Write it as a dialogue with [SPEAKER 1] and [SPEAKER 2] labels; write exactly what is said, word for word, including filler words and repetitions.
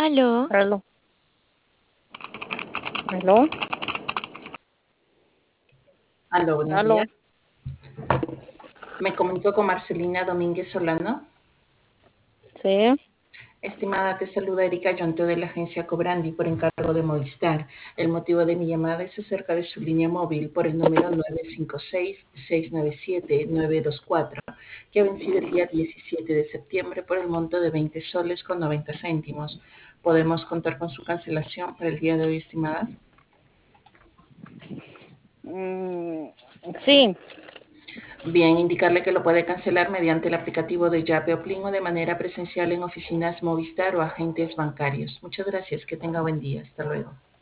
[SPEAKER 1] Aló,
[SPEAKER 2] Aló, aló,
[SPEAKER 3] Aló, buenos
[SPEAKER 2] aló.
[SPEAKER 3] días. Me comunico con Marcelina Domínguez Solano.
[SPEAKER 2] Sí,
[SPEAKER 3] Estimada, te saluda Erika Yonto de la agencia Cobrandi por encargo de Movistar. El motivo de mi llamada es acerca de su línea móvil por el número nueve cinco seis, seis nueve siete, nueve dos cuatro, que ha vencido el día diecisiete de septiembre por el monto de veinte soles con noventa céntimos. ¿Podemos contar con su cancelación para el día de hoy, estimada?
[SPEAKER 2] mm, sí,
[SPEAKER 3] Bien, indicarle que lo puede cancelar mediante el aplicativo de Yape o Plin o de manera presencial en oficinas Movistar o agentes bancarios. Muchas gracias, que tenga buen día. Hasta luego.